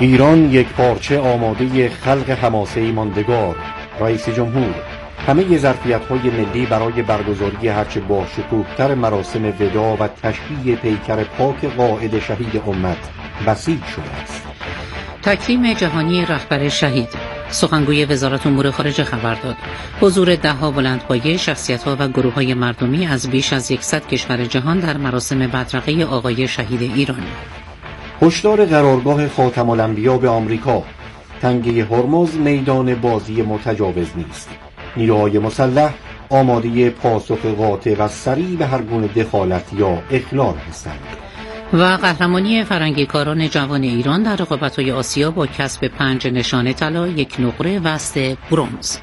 ایران یک پارچه آماده خلق حماسه ماندگار. رئیس جمهور: همه ظرفیت‌های ملی برای برگزاری هرچه با شکوه‌تر مراسم وداع و تشییع پیکر پاک قائد شهید امت بسیج شده است. تکریم جهانی رهبر شهید. سخنگوی وزارت امور خارجه خبر داد حضور ده‌ها بلندپایه، شخصیت‌ها و گروه‌های مردمی از بیش از 100 کشور جهان در مراسم بدرقه آقای شهید ایران. هشدار قرارگاه خاتم الانبیا به آمریکا: تنگه هرمز میدان بازی متجاوز نیست. نیروهای مسلح آماده پاسخ قاطع و سریع به هر گونه دخالت یا اخلال هستند. و قهرمانی فرنگیکاران جوان ایران در رقابت‌های آسیا با کسب 5 نشان طلا، 1 نقره و 3 برنز.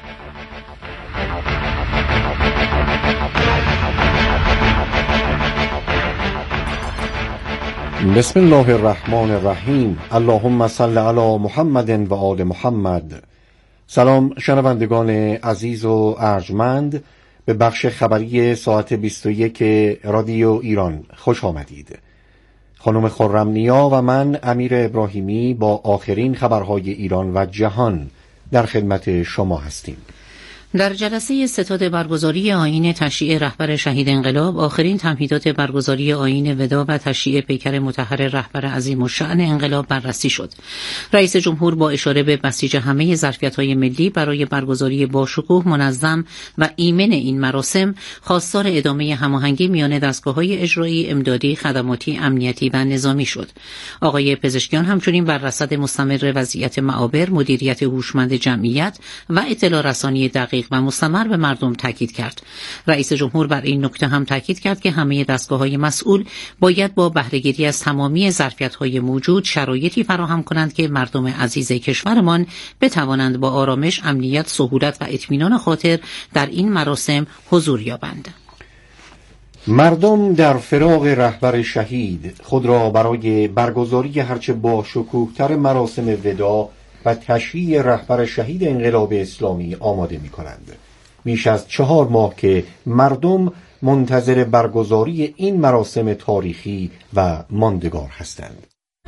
بسم الله الرحمن الرحیم. اللهم صل علی محمد و آل محمد. سلام شنوندگان عزیز و ارجمند، به بخش خبری ساعت 21 رادیو ایران خوش آمدید. خانم خرم‌نیا و من امیر ابراهیمی با آخرین خبرهای ایران و جهان در خدمت شما هستیم. در جلسه ستاد برگزاری آیین تشییع رهبر شهید انقلاب، آخرین تمهیدات برگزاری آیین وداع و تشییع پیکر مطهر رهبر عظیم الشأن انقلاب بررسی شد. رئیس جمهور با اشاره به بسیج همه ظرفیت‌های ملی برای برگزاری باشکوه، منظم و ایمن این مراسم، خواستار ادامه هماهنگی میان دستگاه‌های اجرایی، امدادی، خدماتی، امنیتی و نظامی شد. آقای پزشکیان همچنین بر رصد مستمر وضعیت معابر، مدیریت هوشمند جمعیت و اطلاع رسانی دقیق و مستمر به مردم تاکید کرد. رئیس جمهور بر این نکته هم تاکید کرد که همه دستگاه‌های مسئول باید با بهره‌گیری از تمامی ظرفیت‌های موجود شرایطی فراهم کنند که مردم عزیز کشورمان بتوانند با آرامش، امنیت، سهولت و اطمینان خاطر در این مراسم حضور یابند. مردم در فراق رهبر شهید خود را برای برگزاری هرچه با شکوه‌تر مراسم وداع و تشییع رهبر شهید انقلاب اسلامی آماده می کنند. بیش از 4 ماه که مردم منتظر برگزاری این مراسم تاریخی و ماندگار هستند.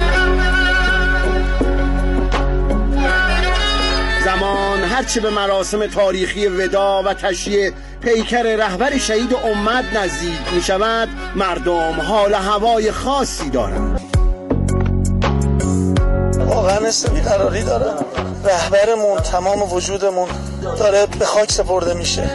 زمان هرچه به مراسم تاریخی وداع و تشییع پیکر رهبر شهید امت نزدیک می شود، مردم حال هوای خاصی دارند. واقعا حس بیقراری داره. رهبرمون، تمام وجودمون داره به خاک سپرده میشه.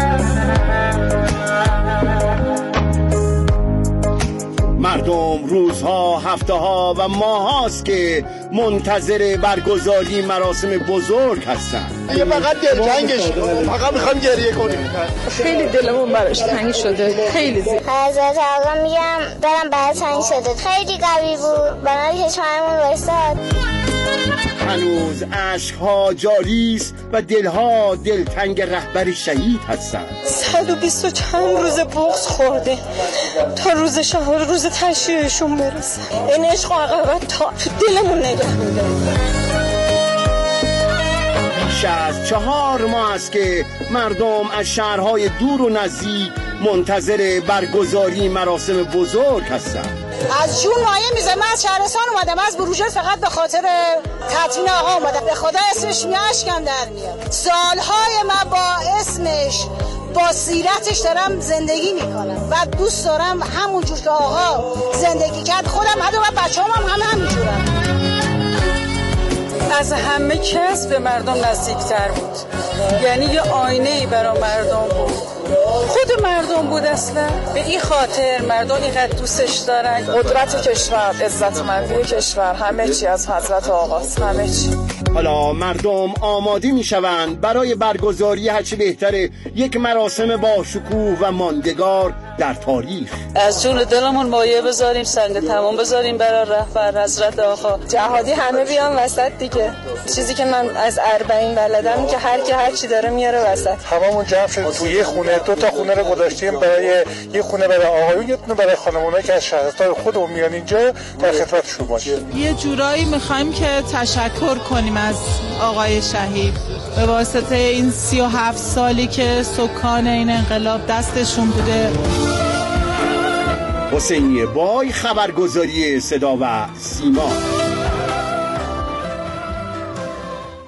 مردم روزها، هفته‌ها و ماه‌هاست که منتظر برگزاری مراسم بزرگ هستند. یه فقط دلتنگش، فقط میخوایم گریه کنیم. خیلی دلمون براش تنگ شده، خیلی زیاد. حضرت آقا میگم دلم براش تنگ شده، خیلی قوی بود، برای کشورمون وایساد. هنوز عشقها جاری است و دلها دلتنگ رهبر شهید هستند. 120 و چند روز بغض خورده تا روز تشییعشون برسه. این عشق و عقبت تا دلمون نگه می‌داره. بیش از 4 ماه است که مردم از شهرهای دور و نزدیک منتظر برگزاری مراسم بزرگ هستند. از جون مایه میزه. من از شهرستان اومدم، از بروجرد فقط به خاطر تدفین آقا اومدم. به خدا اسمش اشکم در میاد. سالهای من با اسمش، با سیرتش دارم زندگی میکنم و دوست دارم همونجور که آقا زندگی کرد خودم حتی و بچه‌ام هم همینجورم. از همه کس به مردم نزدیکتر بود، یعنی یه آینه‌ای برای مردم بود، خود مردم بود. اصلا به این خاطر مردم اینقدر دوستش دارن. قدرت کشور، عزتمندی کشور، همه چی از حضرت آقاست، همه چی. حالا مردم آماده می شوند برای برگزاری هرچه بهتره یک مراسم با شکوه و ماندگار در تاریخ. از جون دلمون مایه بذاریم، سنگ تمام بذاریم برای رهبر حضرت آقا. جهادی همه بیان وسط دیگه. چیزی که من از 40 بلدم که هر کی هر چی داره میاره وسط. هممون جمع شدیم تو یه خونه، 2 تا خونه رو گذاشتیم برای یه خونه برای آقایون، یه خونه برای خانم‌ها که از شهرستان خودمون میان اینجا در خدمتشون باشیم. یه جورایی می‌خوایم که تشکر کنیم از آقای شهید به واسطه این 37 سالی که سکان این انقلاب دستشون بوده. حسینی بای، خبرگزاری صدا و سیما.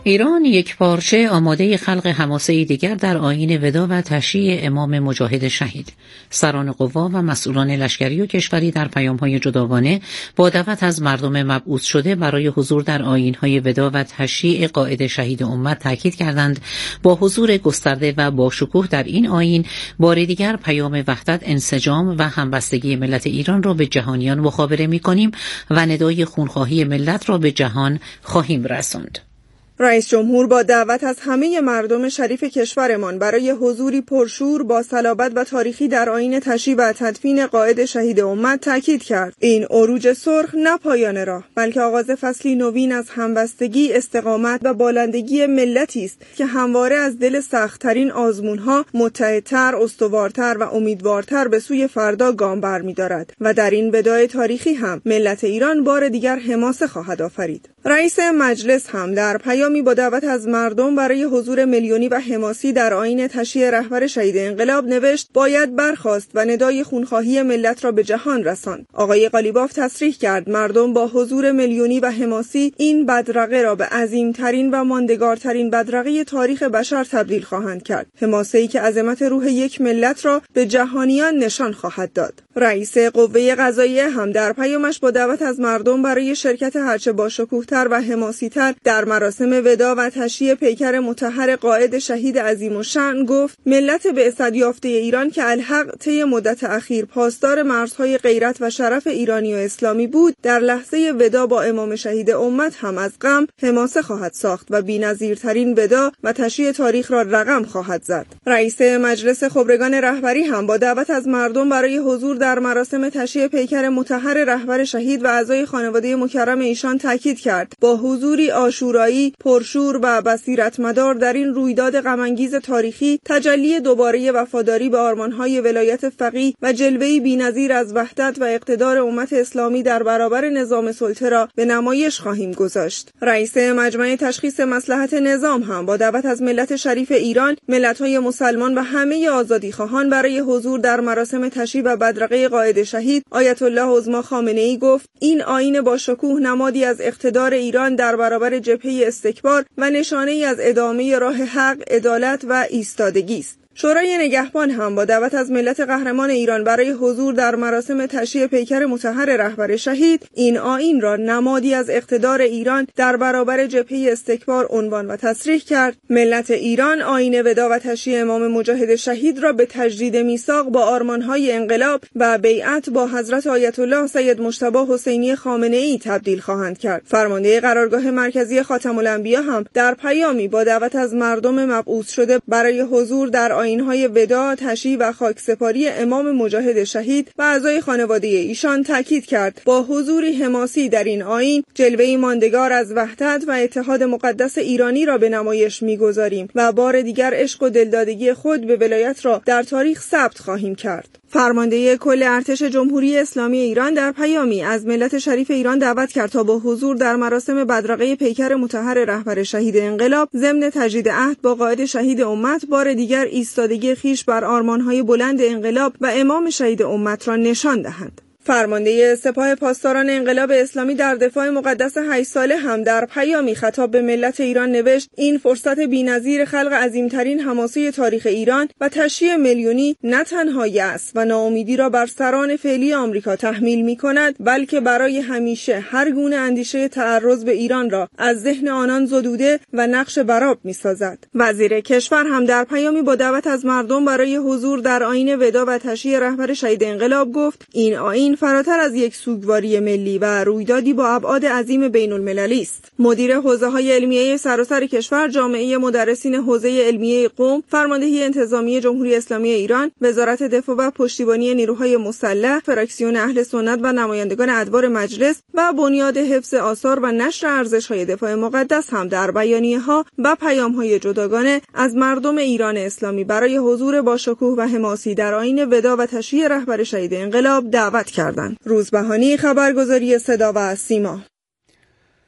ایران یک پارچه آماده خلق حماسه دیگر در آیین ودا و تشییع امام مجاهد شهید. سران قوا و مسئولان لشکری و کشوری در پیام‌های جداگانه با دعوت از مردم مبعوث شده برای حضور در آیین‌های ودا و تشییع قائد شهید امت تاکید کردند با حضور گسترده و با شکوه در این آیین بار دیگر پیام وحدت، انسجام و همبستگی ملت ایران را به جهانیان مخابره می‌کنیم و ندای خونخواهی ملت را به جهان خواهیم رساند. رئیس جمهور با دعوت از همه مردم شریف کشورمان برای حضوری پرشور با صلابت و تاریخی در آیین تشییع و تدفین قائد شهید امت تاکید کرد. این عروج سرخ نه پایان راه، بلکه آغاز فصلی نوین از همبستگی، استقامت و بالندگی ملتی است که همواره از دل سخت‌ترین آزمون‌ها متحدتر، استوارتر و امیدوارتر به سوی فردا گام برمی‌دارد و در این وداع تاریخی هم ملت ایران بار دیگر حماسه خواهد آفرید. رئیس مجلس هم در پیامی با دعوت از مردم برای حضور میلیونی و حماسی در آیین تشییع رهبر شهید انقلاب نوشت باید برخاست و ندای خونخواهی ملت را به جهان رساند. آقای قالیباف تصریح کرد مردم با حضور میلیونی و حماسی این بدرقه را به عظیمترین و ماندگارترین بدرقه تاریخ بشر تبدیل خواهند کرد. حماسه‌ای که عظمت روح یک ملت را به جهانیان نشان خواهد داد. رئیس قوه قضاییه هم در پیامش با دعوت از مردم برای شرکت هرچه با شکوه‌تر و حماسی‌تر در مراسم ودا و تشییع پیکر مطهر قائد شهید عظیم الشأن گفت ملت بعثت یافته ایران که الحق طی مدت اخیر پاسدار مرزهای غیرت و شرف ایرانی و اسلامی بود، در لحظه ودا با امام شهید امت هم از غم حماسه خواهد ساخت و بی‌نظیرترین ودا و تشییع تاریخ را رقم خواهد زد. رئیس مجلس خبرگان رهبری هم با دعوت از مردم برای حضور در مراسم تشییع پیکر مطهر رهبر شهید و اعضای خانواده مکرم ایشان تاکید کرد با حضوری عاشورایی پرشور و بصیرتمدار در این رویداد غم‌انگیز تاریخی تجلی دوباره وفاداری به آرمان‌های ولایت فقیه و جلوه‌ای بی‌نظیر از وحدت و اقتدار امت اسلامی در برابر نظام سلطه را به نمایش خواهیم گذاشت. رئیس مجمع تشخیص مصلحت نظام هم با دعوت از ملت شریف ایران، ملت‌های مسلمان و همه آزادیخواهان برای حضور در مراسم تشییع و بدرقه قائد شهید آیت الله عظما خامنه‌ای گفت این آیین با شکوه نمادی از اقتدار ایران در برابر جبهه استکبار و نشانه‌ای از ادامه راه حق، عدالت و ایستادگی است. شورای نگهبان هم با دعوت از ملت قهرمان ایران برای حضور در مراسم تشییع پیکر مطهر رهبر شهید این آیین را نمادی از اقتدار ایران در برابر جبهه استکبار عنوان و تصریح کرد. ملت ایران آیین ودا و تشییع امام مجاهد شهید را به تجدید میثاق با آرمان‌های انقلاب و بیعت با حضرت آیت الله سید مجتبی حسینی خامنه‌ای تبدیل خواهند کرد. فرمانده قرارگاه مرکزی خاتم الانبیا هم در پیامی با دعوت از مردم مبعوث شده برای حضور در آیین‌های ودا، تشییع و خاکسپاری امام مجاهد شهید و اعضای خانواده ایشان تاکید کرد با حضوری حماسی در این آیین جلوه‌ای ماندگار از وحدت و اتحاد مقدس ایرانی را به نمایش می‌گذاریم و بار دیگر عشق و دلدادگی خود به ولایت را در تاریخ ثبت خواهیم کرد. فرمانده کل ارتش جمهوری اسلامی ایران در پیامی از ملت شریف ایران دعوت کرد تا با حضور در مراسم بدرقه پیکر مطهر رهبر شهید انقلاب ضمن تجدید عهد با قائد شهید امت بار دیگر ایستادگی خویش بر آرمان‌های بلند انقلاب و امام شهید امت را نشان دهند. فرمانده سپاه پاسداران انقلاب اسلامی در دفاع مقدس 8 ساله هم در پیامی خطاب به ملت ایران نوشت این فرصت بی‌نظیر خلق عظیمترین حماسه تاریخ ایران و تشییع میلیونی نه تنها یأس و ناامیدی را بر سران فعلی آمریکا تحمیل می‌کند، بلکه برای همیشه هر گونه اندیشه تعرض به ایران را از ذهن آنان زدوده و نقش برآب می‌سازد. وزیر کشور هم در پیامی با دعوت از مردم برای حضور در آیین ودا و تشییع رهبر شهید انقلاب گفت این آیین فراتر از یک سوگواری ملی و رویدادی با ابعاد عظیم بین‌المللی است. مدیر حوزه‌های علمیه سراسر کشور، جامعه مدرسین حوزه علمیه قم، فرماندهی انتظامی جمهوری اسلامی ایران، وزارت دفاع و پشتیبانی نیروهای مسلح، فراکسیون اهل سنت و نمایندگان ادوار مجلس و بنیاد حفظ آثار و نشر ارزش‌های دفاع مقدس هم در بیانیه‌ها و پیام‌های جداگانه از مردم ایران اسلامی برای حضور با شکوه و حماسی در آیین ودا و تشییع رهبر شهید انقلاب دعوت کردند. روزبهانی، خبرگزاری صدا و سیما.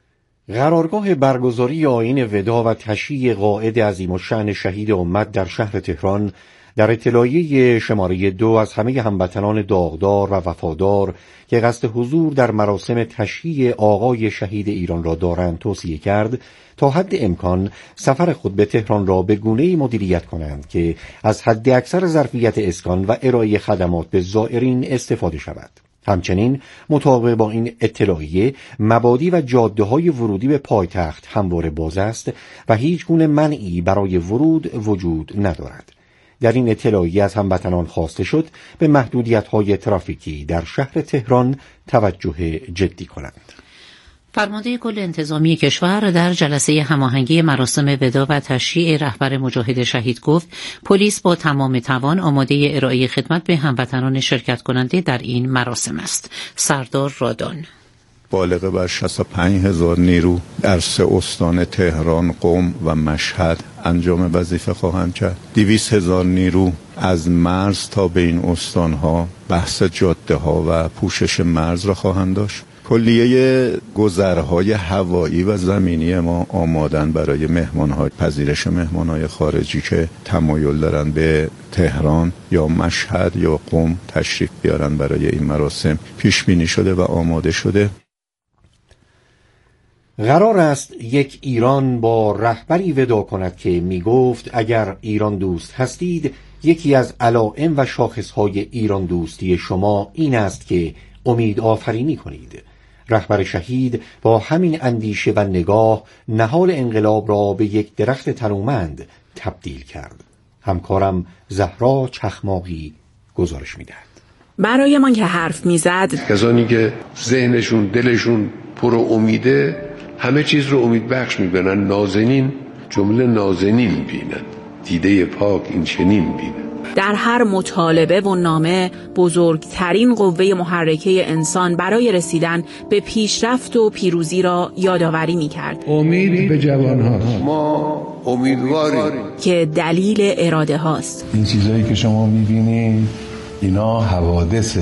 قرارگاه برگزاری آیین ودا و تشییع قائد عظیم‌الشأن شهید امت در شهر تهران در اطلاعیه شماره 2 از همه هموطنان داغدار و وفادار که قصد حضور در مراسم تشییع آقای شهید ایران را دارند توصیه کرد تا حد امکان سفر خود به تهران را به گونه‌ای مدیریت کنند که از حد اکثر ظرفیت اسکان و ارائه خدمات به زائرین استفاده شود. همچنین مطابق با این اطلاعیه مبادی و جاده‌های ورودی به پایتخت همواره باز است و هیچ گونه منعی برای ورود وجود ندارد. در این اطلاعیه از هموطنان خواسته شد به محدودیت‌های ترافیکی در شهر تهران توجه جدی کنند. فرمانده کل انتظامی کشور در جلسه هماهنگی مراسم وداع و تشییع رهبر مجاهد شهید گفت پلیس با تمام توان آماده ارائه خدمت به هموطنان شرکت کننده در این مراسم است. سردار رادان: بالغ بر 65,000 نیرو در 3 استان تهران، قم و مشهد انجام وظیفه خواهند کرد. 200,000 نیرو از مرز تا به این استانها بحث جاده ها و پوشش مرز را خواهند داشت. کلیه گذرهای هوایی و زمینی ما آمادن برای مهمان‌های پذیرش مهمان‌های خارجی که تمایل دارن به تهران یا مشهد یا قم تشریف بیارن برای این مراسم پیش بینی شده و آماده شده. قرار است یک ایران با رهبری وداع کند که می گفت اگر ایران دوست هستید یکی از علائم و شاخصهای ایران دوستی شما این است که امید آفرینی کنید. رهبر شهید با همین اندیشه و نگاه نهال انقلاب را به یک درخت تنومند تبدیل کرد. همکارم زهرا چخماقی گزارش می‌دهد. برای من که حرف میزد، کسانی که ذهنشون دلشون پر امیده همه چیز رو امید بخش می‌بینن. نازنین جمله نازنین بینن، دیده پاک این چنین بینن. در هر مطالبه و نامه بزرگترین قوه محرکه انسان برای رسیدن به پیشرفت و پیروزی را یادآوری می‌کرد. امید به جوان‌ها، ما امیدواریم که دلیل اراده هاست. این چیزایی که شما می‌بینید اینا حوادث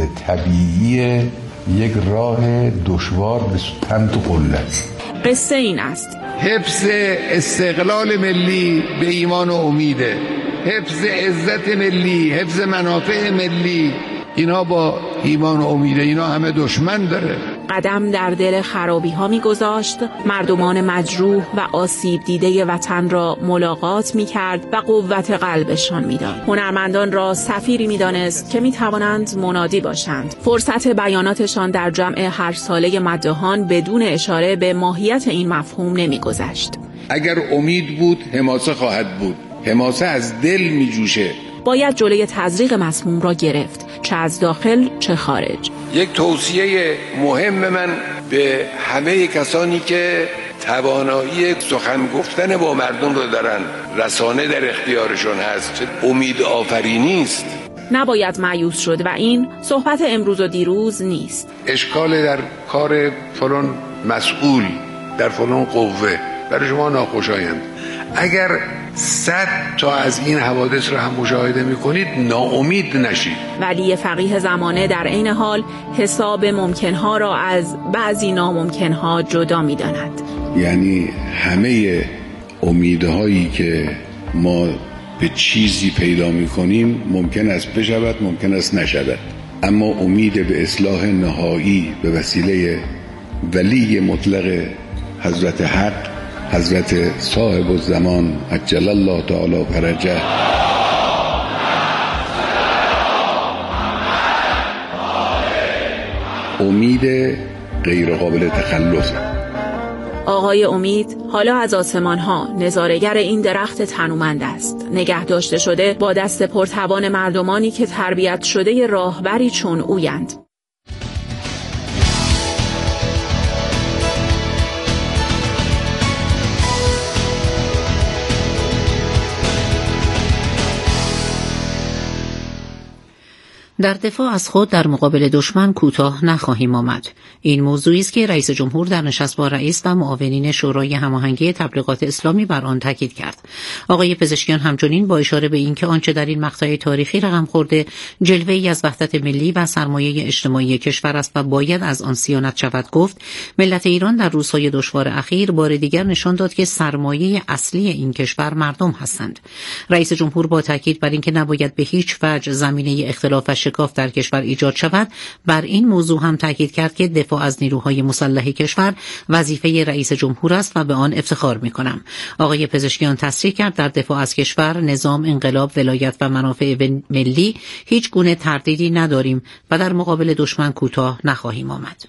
طبیعی یک راه دشوار به سمت قلت. قصه این است: حفظ استقلال ملی به ایمان و امیده، حفظ عزت ملی، حفظ منافع ملی، اینا با ایمان و امیده. اینا همه دشمن داره. قدم در دل خرابی ها می گذاشت، مردمان مجروح و آسیب دیده وطن را ملاقات می کرد و قوت قلبشان می داد. هنرمندان را سفیری می دانست که می توانند منادی باشند. فرصت بیاناتشان در جمع هر ساله مداحان بدون اشاره به ماهیت این مفهوم نمی گذشت. اگر امید بود حماسه خواهد بود. حماسه از دل می جوشه. باید جلوی تزریق مسموم را گرفت، چه از داخل چه خارج. یک توصیه مهم من به همه کسانی که توانایی سخن گفتن با مردم رو دارن، رسانه در اختیارشون هست، امید آفرینی است. نباید مایوس شد و این صحبت امروز و دیروز نیست. اشکال در کار فلان مسئول در فلان قوه برای شما ناخوشایند. اگر 100 تا از این حوادث را هم مشاهده می‌کنید ناامید نشید. ولی فقیه زمانه در عین حال حساب ممکنها را از بعضی ناممکنها جدا می‌داند. یعنی همه امیدهایی که ما به چیزی پیدا می‌کنیم ممکن است بشود، ممکن است نشود، اما امید به اصلاح نهایی به وسیله ولی مطلق حضرت حق، حضرت صاحب الزمان عجل الله تعالی فرجه، امید غیر قابل تخلص. آقای امید حالا از آسمان‌ها نظاره‌گر این درخت تنومند است، نگه داشته شده با دست پرتوان مردمانی که تربیت شده راهبری چون اویند. در دفاع از خود در مقابل دشمن کوتاه نخواهیم آمد. این موضوعی است که رئیس جمهور در نشست با رئیس و معاونین شورای هماهنگی تبلیغات اسلامی بر آن تاکید کرد. آقای پزشکیان همچنین با اشاره به اینکه آنچه در این مقطع تاریخی رقم خورده جلوه‌ای از وحدت ملی و سرمایه اجتماعی کشور است و باید از آن صیانت شود گفت، ملت ایران در روزهای دشوار اخیر بار دیگر نشان داد که سرمایه اصلی این کشور مردم هستند. رئیس جمهور با تاکید بر اینکه نباید به هیچ وجه زمینه اختلاف و شکاف در کشور ایجاد شود، بر این موضوع هم تاکید کرد که دفاع از نیروهای مسلح کشور وظیفه رئیس جمهور است و به آن افتخار می‌کنم. آقای پزشکیان تصریح کرد در دفاع از کشور، نظام، انقلاب، ولایت و منافع ملی هیچ گونه تردیدی نداریم و در مقابل دشمن کوتاه نخواهیم آمد.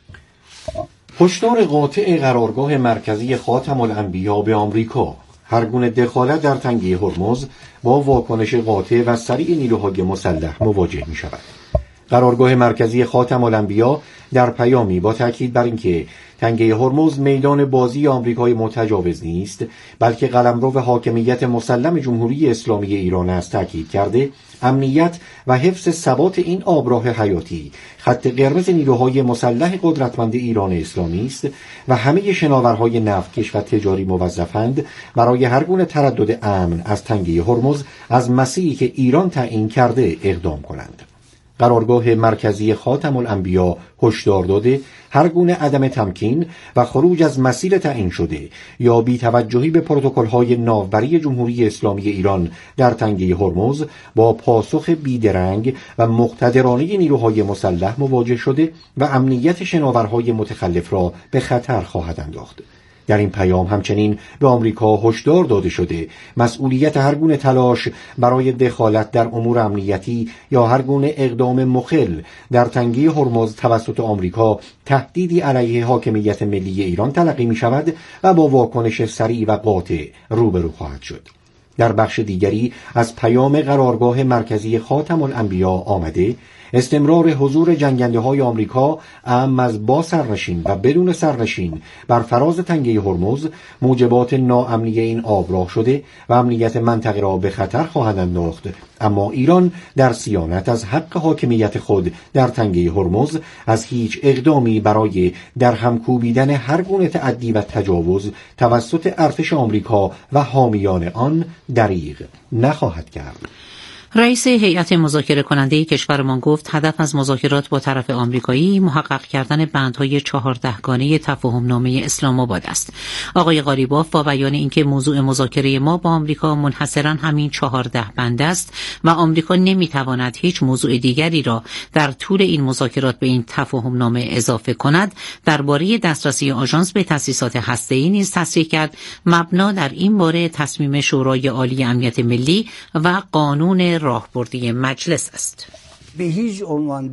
هشدار قاطع قرارگاه مرکزی خاتم الانبیا به آمریکا: هر گونه دخالت در تنگه هرمز با واکنش قاطع و سریع نیروهای مسلح مواجه می شود. قرارگاه مرکزی خاتم الانبیا در پیامی با تاکید بر اینکه تنگه هرمز میدان بازی آمریکای متجاوز نیست، بلکه قلمرو حاکمیت مسلم جمهوری اسلامی ایران است، تاکید کرده امنیت و حفظ ثبات این آبراه حیاتی خط قرمز نیروهای مسلح قدرتمند ایران اسلامی است و همه شناورهای نفتکش و تجاری موظفند برای هر گونه تردد امن از تنگه هرمز از مسیری که ایران تعیین کرده اقدام کنند. قرارگاه مرکزی خاتم الانبیا هشدار داده هر گونه عدم تمکین و خروج از مسیر تعیین شده یا بی‌توجهی به پروتکل‌های ناوبری جمهوری اسلامی ایران در تنگه هرمز با پاسخ بیدرنگ و مقتدرانه نیروهای مسلح مواجه شده و امنیت شناورهای متخلف را به خطر خواهد انداخت. در این پیام همچنین به آمریکا هشدار داده شده مسئولیت هر گونه تلاش برای دخالت در امور امنیتی یا هر گونه اقدام مخل در تنگه هرمز توسط آمریکا تهدیدی علیه حاکمیت ملی ایران تلقی می شود و با واکنش سریع و قاطع روبرو خواهد شد. در بخش دیگری از پیام قرارگاه مرکزی خاتم الانبیا آمده استمرار حضور جنگنده‌های آمریکا اعم از با سرنشین و بدون سرنشین بر فراز تنگه هرمز موجبات ناامنی این آبراه شده و امنیت منطقه را به خطر خواهد انداخت، اما ایران در صیانت از حق حاکمیت خود در تنگه هرمز از هیچ اقدامی برای در هم کوبیدن هر گونه تعدی و تجاوز توسط ارتش آمریکا و حامیان آن دریغ نخواهد کرد. رئیس هیئت مذاکره کننده کشورمان گفت هدف از مذاکرات با طرف آمریکایی محقق کردن بندهای 14 گانه تفاهمنامه اسلام آباد است. آقای قالیباف با بیان اینکه موضوع مذاکره ما با آمریکا منحصراً همین 14 بند است و آمریکا نمیتواند هیچ موضوع دیگری را در طول این مذاکرات به این تفاهمنامه اضافه کند، درباره دسترسی آژانس به تأسیسات هسته‌ای نیز تصریح کرد مبنا در این باره تصمیم شورای عالی امنیت ملی و قانون راهبردی مجلس است. به هیچ عنوان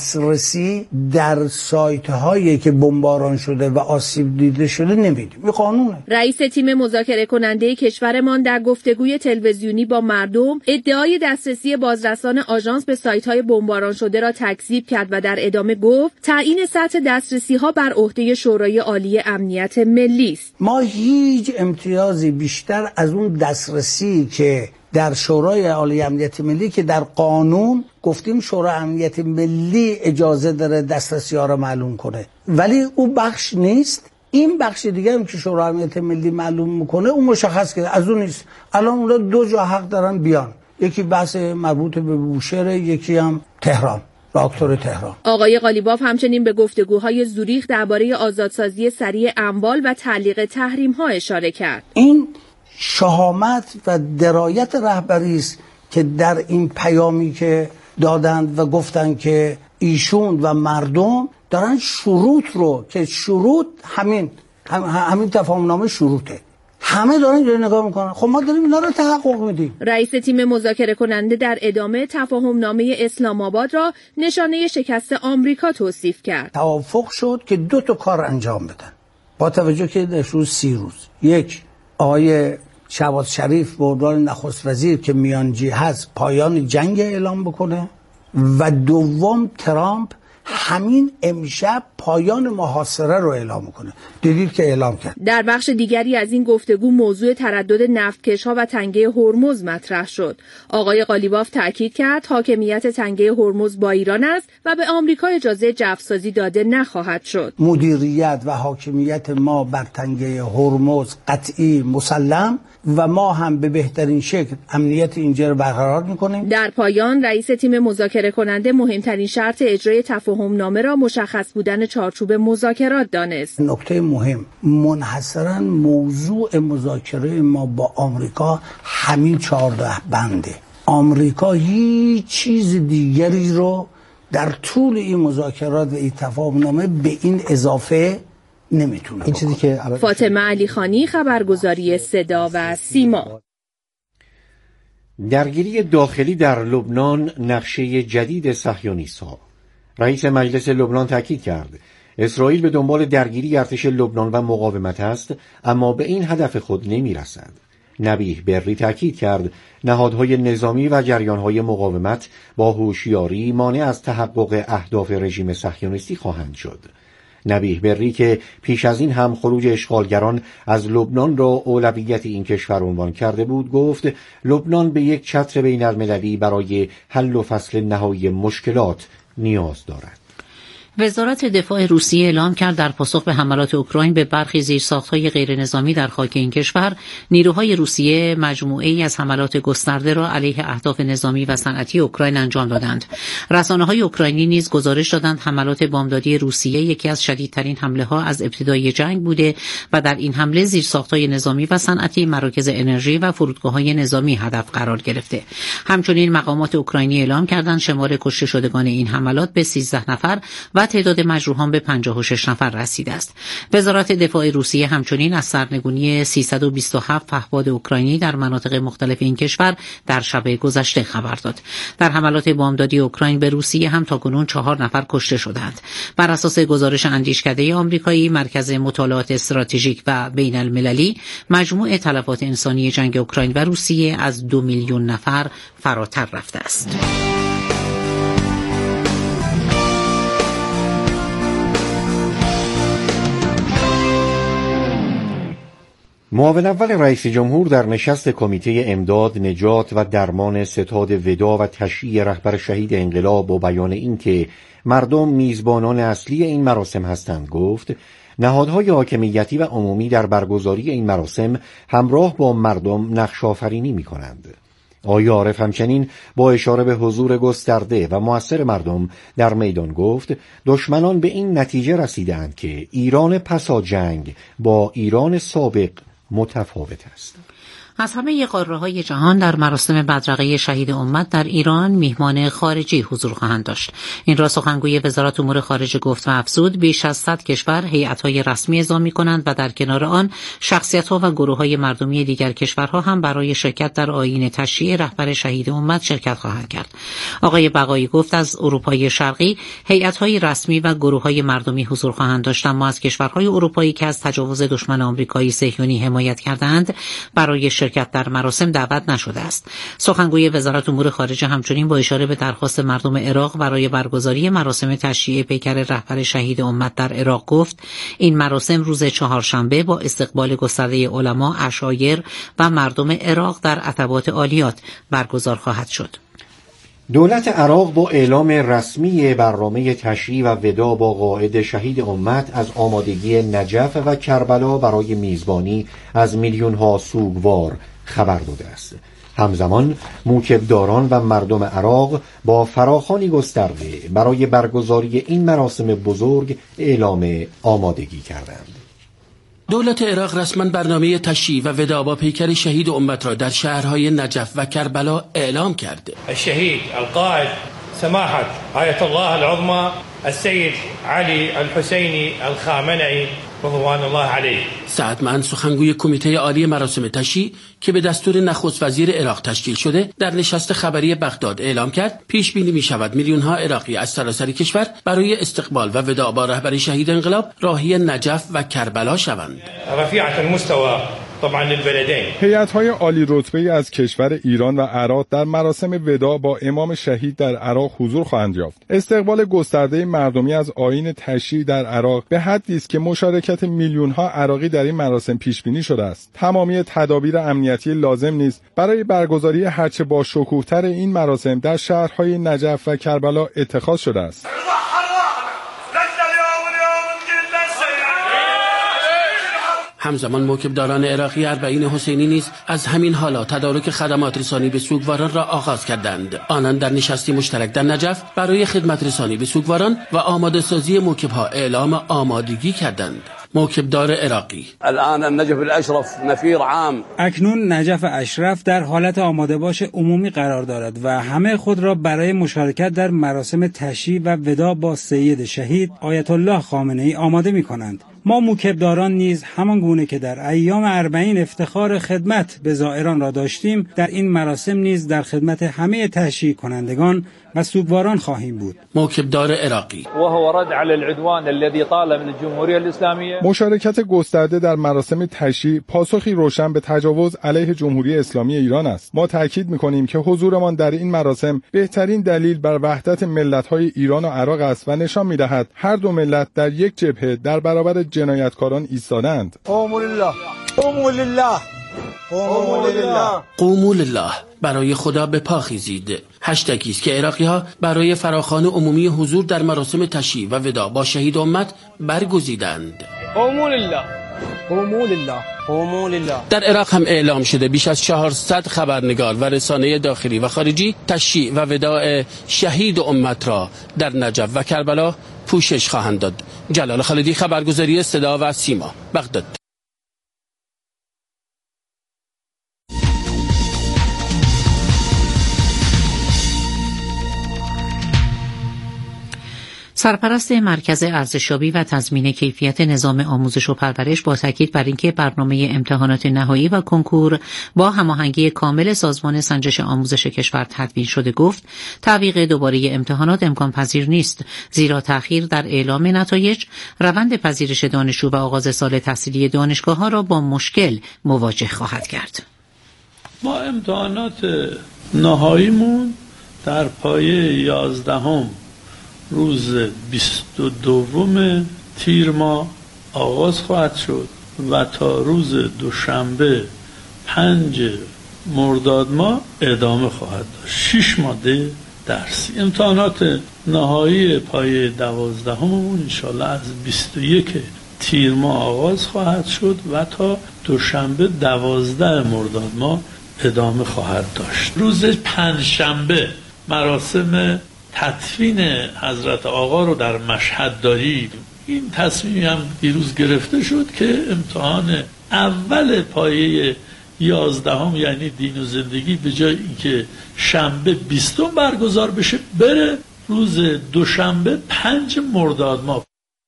دسترسی در سایت هایی که بمباران شده و آسیب دیده شده نمیدیم. این قانونه. رئیس تیم مذاکره کننده کشورمان در گفتگوی تلویزیونی با مردم ادعای دسترسی بازرسان آژانس به سایت های بمباران شده را تکذیب کرد و در ادامه گفت تعیین سطح دسترسی ها بر عهده شورای عالی امنیت ملی است. ما هیچ امتیازی بیشتر از اون دسترسی که در شورای عالی امنیت ملی که در قانون گفتیم شورای امنیت ملی اجازه داره دسترسی ها رو معلوم کنه، ولی اون بخش نیست. این بخش دیگه هم که شورای امنیت ملی معلوم میکنه اون مشخص که از اون نیست. الان اونها دو جا حق دارن بیان، یکی بحث مربوط به بوشهر، یکی هم تهران، راکتور تهران. آقای قالیباف همچنین به گفتگوهای زوریخ درباره آزادسازی سریع اموال و تعلیق تحریم‌ها اشاره کرد. این شهامت و درایت رهبری است که در این پیامی که دادند و گفتند که ایشون و مردم دارن شروط رو که شروط همین تفاهمنامه شروطه، همه دارن اینجوری نگاه میکنن. خب ما داریم اینا رو تحقق میدیم. رئیس تیم مذاکره کننده در ادامه تفاهمنامه اسلام آباد را نشانه شکست آمریکا توصیف کرد. توافق شد که 2 تا کار انجام بدن با توجه که در روز 30 روز. یک، آقای شهباز شریف به عنوان نخست وزیر که میانجی هست پایان جنگ اعلام بکنه و دوم ترامپ همین امشب پایان محاصره رو اعلام کنه. دیدید که اعلام کرد. در بخش دیگری از این گفتگو موضوع تردد نفتکش‌ها و تنگه هرمز مطرح شد. آقای قالیباف تاکید کرد حاکمیت تنگه هرمز با ایران است و به آمریکا اجازه جفسازی داده نخواهد شد. مدیریت و حاکمیت ما بر تنگه هرمز قطعی مسلم و ما هم به بهترین شکل امنیت اینجا رو برقرار می‌کنیم. در پایان رئیس تیم مذاکره کننده مهمترین شرط اجرای تفاهم‌نامه را مشخص بودن چارچوب مذاکرات دانست. نکته مهم منحصراً موضوع مذاکره ما با آمریکا همین 14 بنده. آمریکا هیچ چیز دیگری رو در طول این مذاکرات و این تفاهم‌نامه به این اضافه نمیتونه. این چیزی که فاطمه علیخانی، خبرگزاری صدا و سیما. درگیری داخلی در لبنان نقشه جدید صهیونیست‌ها. رئیس مجلس لبنان تاکید کرد اسرائیل به دنبال درگیری ارتش لبنان و مقاومت است، اما به این هدف خود نمی‌رسد. نبیه بری تاکید کرد نهادهای نظامی و جریانهای مقاومت با هوشیاری مانع از تحقق اهداف رژیم صهیونیستی خواهند شد. نبیه بری که پیش از این هم خروج اشغالگران از لبنان را اولویت این کشور عنوان کرده بود، گفت لبنان به یک چتر بین المللی برای حل و فصل نهایی مشکلات نیاز دارد. وزارت دفاع روسیه اعلام کرد در پاسخ به حملات اوکراین به برخی زیرساخت‌های غیرنظامی در خاک این کشور، نیروهای روسیه مجموعه‌ای از حملات گسترده را علیه اهداف نظامی و صنعتی اوکراین انجام دادند. رسانه‌های اوکراینی نیز گزارش دادند حملات بامدادی روسیه یکی از شدیدترین حمله‌ها از ابتدای جنگ بوده و در این حمله زیرساخت‌های نظامی و صنعتی، مراکز انرژی و فرودگاه‌های نظامی هدف قرار گرفته. همچنین مقامات اوکراینی اعلام کردند شمار کشته شدگان این حملات به 13 نفر و تعداد مجروحان به 56 نفر رسیده است. وزارت دفاع روسیه همچنین از سرنگونی 327 پهپاد اوکراینی در مناطق مختلف این کشور در شب گذشته خبر داد. در حملات بامدادی اوکراین به روسیه هم تاکنون 4 نفر کشته شدند. بر اساس گزارش اندیشکده آمریکایی مرکز مطالعات استراتژیک و بین المللی، مجموع تلفات انسانی جنگ اوکراین و روسیه از 2 میلیون نفر فراتر رفته است. معاون اول رئیس جمهور در نشست کمیته امداد، نجات و درمان ستاد ودا و تشییع رهبر شهید انقلاب با بیان اینکه مردم میزبانان اصلی این مراسم هستند گفت نهادهای حاکمیتی و عمومی در برگزاری این مراسم همراه با مردم نقش آفرینی می‌کنند. آقای عارف همچنین با اشاره به حضور گسترده و مؤثر مردم در میدان گفت دشمنان به این نتیجه رسیدند که ایران پسا جنگ با ایران سابق متفاوت است. از همه قاره‌های جهان در مراسم بدرقه شهید امت در ایران میهمان خارجی حضور خواهند داشت. این را سخنگوی وزارت امور خارجه گفت و افزود بیش از 100 کشور هیئت‌های رسمی اعزام می‌کنند و در کنار آن شخصیت‌ها و گروه‌های مردمی دیگر کشورها هم برای شرکت در آیین تشییع رهبر شهید امت شرکت خواهند کرد. آقای بقایی گفت از اروپای شرقی هیئت‌های رسمی و گروه‌های مردمی حضور خواهند داشت، اما از کشورهای اروپایی که از تجاوز دشمن آمریکایی صهیونی حمایت کردند برای شرکت در مراسم دعوت نشده است. سخنگوی وزارت امور خارجه همچنین با اشاره به درخواست مردم عراق برای برگزاری مراسم تشییع پیکر رهبر شهید امت در عراق گفت این مراسم روز چهارشنبه با استقبال گسترده علما، عشایر و مردم عراق در عتبات عالیات برگزار خواهد شد. دولت عراق با اعلام رسمی برنامه تشییع و ودا با قائد شهید امت از آمادگی نجف و کربلا برای میزبانی از میلیون‌ها سوگوار خبر داده است. همزمان موکبداران و مردم عراق با فراخوانی گسترده برای برگزاری این مراسم بزرگ اعلام آمادگی کردند. دولت عراق رسما برنامه تشییع و ودا با پیکر شهید امت را در شهرهای نجف و کربلا اعلام کرده. الشهید القائد سماحت آیت الله العظمى السید علی الحسینی الخامنئی رضوان الله علیه. سعدمند سخنگوی کمیته عالی مراسم تشییع که به دستور نخست وزیر عراق تشکیل شده در نشست خبری بغداد اعلام کرد پیش بینی می شود میلیون‌ها عراقی از سراسر کشور برای استقبال و ودا با رهبر شهید انقلاب راهی نجف و کربلا شوند. رفیعة المستوى طبعا للبلدين. هیئت‌های عالی رتبه از کشور ایران و عراق در مراسم وداع با امام شهید در عراق حضور خواهند یافت. استقبال گسترده مردمی از آیین تشییع در عراق به حدی است که مشارکت میلیون‌ها عراقی در این مراسم پیش بینی شده است. تمامی تدابیر امنیتی لازم نیز برای برگزاری هرچه با شکوه‌تر این مراسم در شهرهای نجف و کربلا اتخاذ شده است. همزمان موکبداران عراقی اربعین حسینی نیز از همین حالا تدارک خدمات رسانی به سوگواران را آغاز کردند. آنان در نشستی مشترک در نجف برای خدمت رسانی به سوگواران و آماده سازی موکب‌ها اعلام آمادگی کردند. موکبدار عراقی: الان النجف الاشرف نفیر عام. اکنون نجف اشرف در حالت آماده باش عمومی قرار دارد و همه خود را برای مشارکت در مراسم تشییع و وداع با سید شهید آیت الله خامنه‌ای آماده می‌کنند. ما موکبداران نیز همان گونه که در ایام اربعین افتخار خدمت به زائران را داشتیم، در این مراسم نیز در خدمت همه تشییع کنندگان و سوگواران خواهیم بود. موکبدار عراقی: و هو رد علی العدوان الذي طال من الجمهوریه الاسلامیه. مشارکت گسترده در مراسم تشییع پاسخی روشن به تجاوز علیه جمهوری اسلامی ایران است. ما تاکید می‌کنیم که حضورمان در این مراسم بهترین دلیل بر وحدت ملت‌های ایران و عراق است و نشان می‌دهد هر دو ملت در یک جبهه در برابر جنایتکاران ایستادند. قوموا لله، قوموا لله، قوموا لله، قوموا لله. برای خدا به پا خیزید. هشتگی است که عراقی‌ها برای فراخوان عمومی حضور در مراسم تشییع و وداع با شهید امت برگزیدند. قوموا لله، قوموا لله، قوموا لله. در عراق هم اعلام شده بیش از 400 خبرنگار و رسانه داخلی و خارجی تشییع و وداع شهید امت را در نجف و کربلا پوشش خواهند داد. جلال خالدی، خبرگزاری صدا و سیما، بغداد. سرپرست مرکز ارزشیابی و تضمین کیفیت نظام آموزش و پرورش با تاکید بر اینکه برنامه امتحانات نهایی و کنکور با هماهنگی کامل سازمان سنجش آموزش کشور تدوین شده گفت تعویق دوباره امتحانات امکان پذیر نیست، زیرا تأخیر در اعلام نتایج روند پذیرش دانشجو و آغاز سال تحصیلی دانشگاه‌ها را با مشکل مواجه خواهد کرد. ما امتحانات نهاییمون در پایه 11 روز 22 تیر ماه آغاز خواهد شد و تا روز دوشنبه 5 مرداد ماه ادامه خواهد داشت. 6 ماده درسی. امتحانات نهایی پایه 12مون انشالله از 21 تیر ماه آغاز خواهد شد و تا دوشنبه 12 مرداد ماه ادامه خواهد داشت. روز پنجشنبه مراسم تدفین حضرت آقا رو در مشهد داریم. این تصمیمی هم دیروز گرفته شد که امتحان اول پایه 11 یعنی دین و زندگی به جای اینکه شنبه 20 برگزار بشه بره روز دوشنبه 5 مرداد ماه.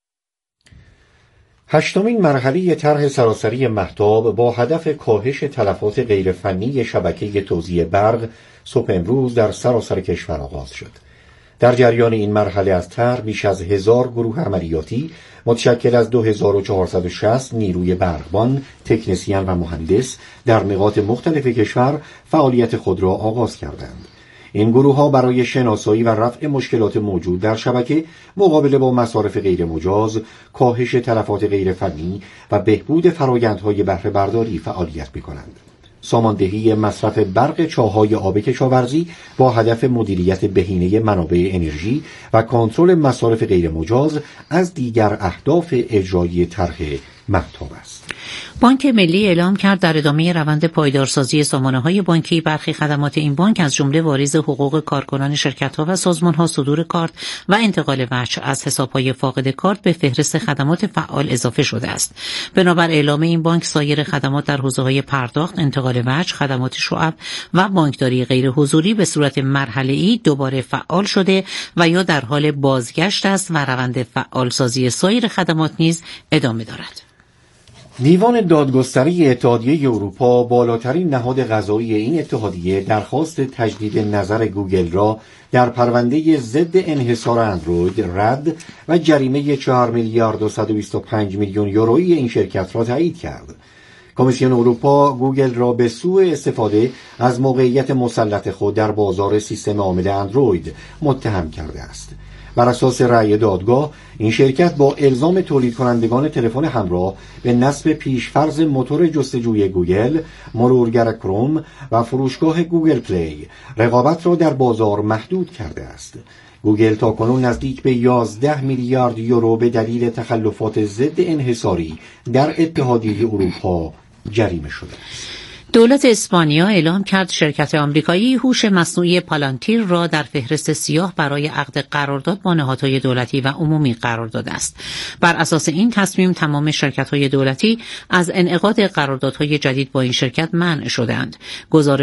هشتمین مرحله طرح سراسری مهتاب با هدف کاهش تلفات غیرفنی شبکه توزیع برق صبح امروز در سراسر کشور آغاز شد. در جریان این مرحله از طرح بیش از 1000 گروه عملیاتی متشکل از 2460 نیروی برقبان، تکنسین و مهندس در نقاط مختلف کشور فعالیت خود را آغاز کردند. این گروه ها برای شناسایی و رفع مشکلات موجود در شبکه، مقابله با مصارف غیر مجاز، کاهش تلفات غیر فنی و بهبود فرآیندهای بهره برداری فعالیت می‌کنند. ساماندهی مصرف برق چاه‌های آب کشاورزی با هدف مدیریت بهینه منابع انرژی و کنترل مصارف غیر مجاز از دیگر اهداف اجرایی طرح مهتاب است. بانک ملی اعلام کرد در ادامه روند پایدارسازی سامانه‌های بانکی برخی خدمات این بانک از جمله واریز حقوق کارکنان شرکت‌ها و سازمان‌ها، صدور کارت و انتقال وجه از حساب‌های فاقد کارت به فهرست خدمات فعال اضافه شده است. بنابر اعلام این بانک سایر خدمات در حوزه‌های پرداخت، انتقال وجه، خدمات شعب و بانکداری غیر حضوری به صورت مرحله‌ای دوباره فعال شده و یا در حال بازگشت است و روند فعالسازی سایر خدمات نیز ادامه دارد. دیوان دادگستری اتحادیه اروپا، بالاترین نهاد قضایی این اتحادیه، درخواست تجدید نظر گوگل را در پرونده ضد انحصار اندروید رد و جریمه 4 میلیارد و 125 میلیون یورویی این شرکت را تایید کرد. کمیسیون اروپا گوگل را به سوء استفاده از موقعیت مسلط خود در بازار سیستم عامل اندروید متهم کرده است. بر اساس رأی دادگاه، این شرکت با الزام تولید کنندگان تلفن همراه به نصب پیشفرض موتور جستجوی گوگل، مرورگر کروم و فروشگاه گوگل پلی، رقابت را در بازار محدود کرده است. گوگل تاکنون نزدیک به 11 میلیارد یورو به دلیل تخلفات ضد انحصاری در اتحادیه اروپا جریمه شده است. دولت اسپانیا اعلام کرد شرکت آمریکایی هوش مصنوعی پالانتیر را در فهرست سیاه برای عقد قرارداد با نهادهای دولتی و عمومی قرار داده است. بر اساس این تصمیم تمام شرکت‌های دولتی از انعقاد قراردادهای جدید با این شرکت منع شده‌اند. گزارش